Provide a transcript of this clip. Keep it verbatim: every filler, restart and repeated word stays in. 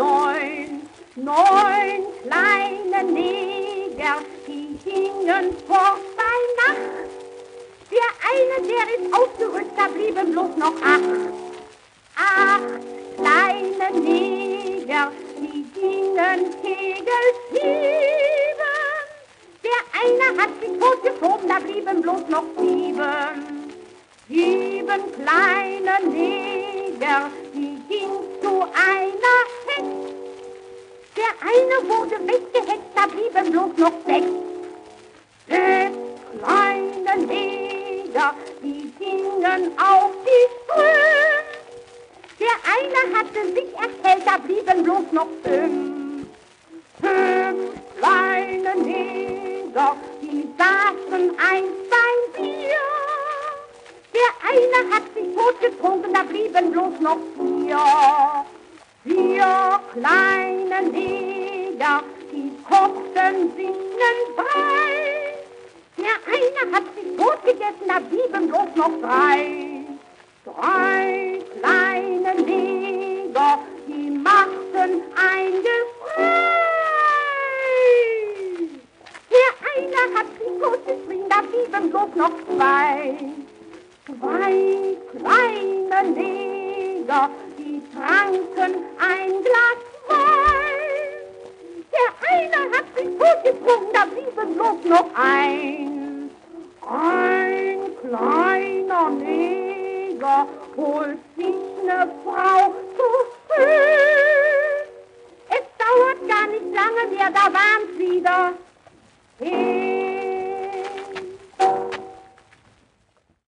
neun, neun kleine Neger, die hingen fort bei Nacht. Der eine, der ist ausgerückt, da blieben bloß noch acht. Acht kleine Neger, die gingen Kegelschieben. Der eine hat sich totgeschoben, da blieben bloß noch sieben. Sieben kleine Neger, die ging zu einer Hex. Der eine wurde weggehetzt, da blieben bloß noch sechs. Sechs kleine Neger, die gingen auf die Ström. Der eine hatte sich erkältet, da blieben bloß noch fünf. Fünf kleine Neger, die saßen einst beim Bier. Der eine hat sich totgetrunken, da blieben bloß noch vier. Vier kleine Neger, die kochten singend Brei. Der eine hat sich totgegessen, da blieben bloß noch drei. Drei kleine Neger, die machten ein Geschrei. Der eine hat sich totgeschrien, da blieben bloß noch zwei. Zwei kleine Neger, die tranken ein Glas Wein. Der eine hat sich totgetrunken, da blieben bloß noch ein. Ein kleiner Neger holt sich ne Frau zu schön. Es dauert gar nicht lange mehr, da waren's wieder.